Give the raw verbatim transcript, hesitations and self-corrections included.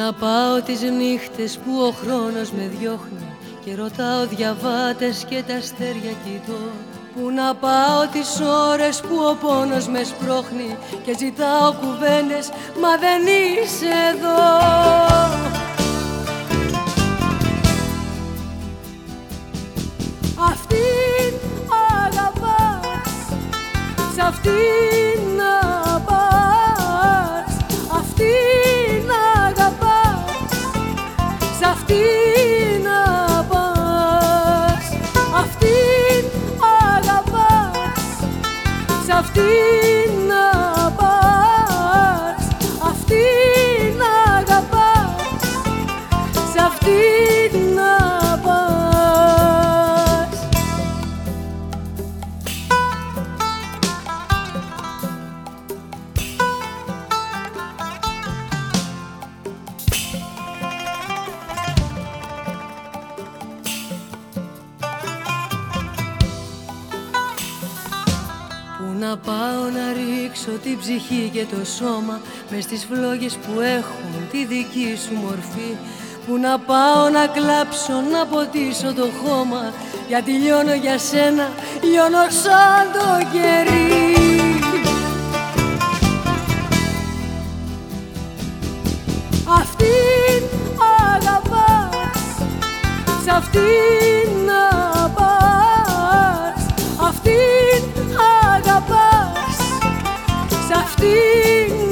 να πάω τις νύχτες που ο χρόνος με διώχνει και ρωτάω διαβάτες και τα αστέρια κοιτώ. Πού να πάω τις ώρες που ο πόνος με σπρώχνει και ζητάω κουβέντες μα δεν είσαι εδώ. Αυτήν αγαπάς, σ' αυτήν να πας, αυτήν αγαπάς, σ' αυτήν να πας, αυτήν αγαπάς, σ' αυτήν να πας, αυτήν αγαπάς, σ' αυτήν να πας. Να πάω να ρίξω την ψυχή και το σώμα μες στις φλόγες που έχουν τη δική σου μορφή. Που να πάω να κλάψω, να ποτίσω το χώμα, γιατί λιώνω για σένα, λιώνω σαν το κερί. Αυτήν αγαπάς, σ' αυτήν να πας, αυτήν αγαπάς, σ' αυτήν